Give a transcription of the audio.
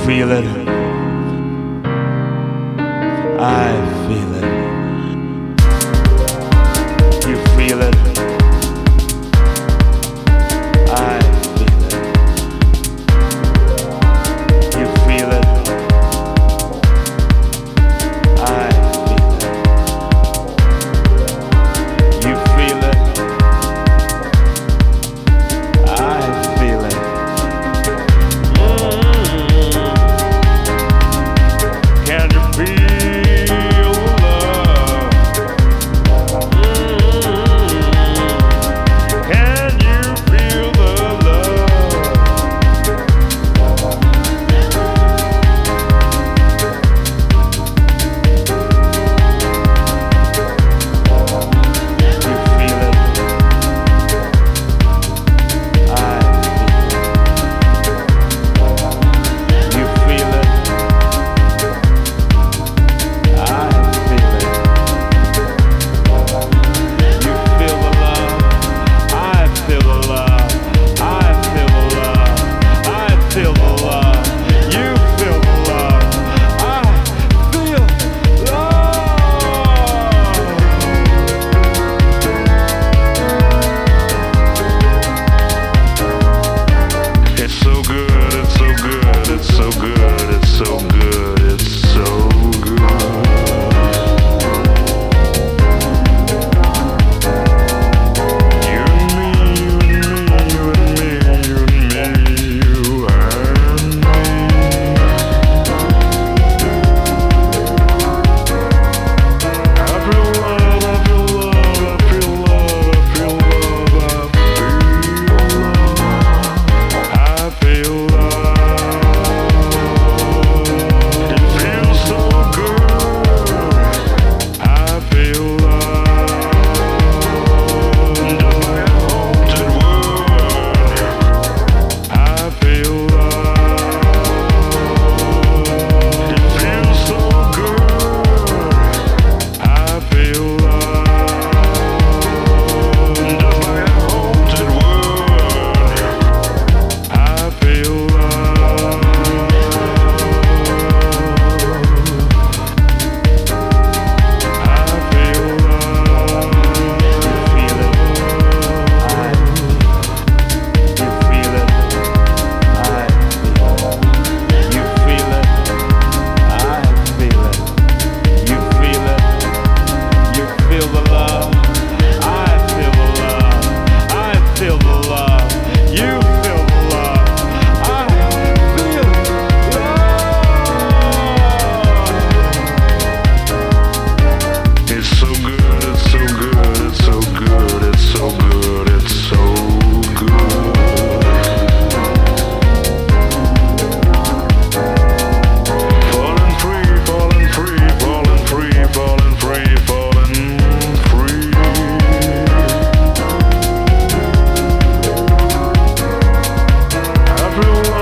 feel it. I feel it. You feel it. I feel it. You feel it. I feel it. You feel it. I feel it. Can you feel love? Can you feel the love? You feel it. I feel it. You feel it. I feel it. You feel the love. I feel the love. I feel the love. I feel the love. You feel the love. I feel love. It's so good, it's so good, it's so good, it's so good, it's so good. You and me, you and me, you and me, you and me, I feel love, I feel love, I feel love, I feel love, I feel love. It feels so good. I feel love. Just like I hoped it would. I feel love. It feels so good. I feel love. Just like I hoped it would. I feel love. I feel love. You feel it. I feel it. You feel it. I feel it. You feel it. I feel it. You feel it. You feel the love. I feel the love. I feel the love. You feel the love. I feel love. It's so good, it's so good, it's so good, it's so good, it's so good. Falling free, falling free, falling free, falling free, falling free. I feel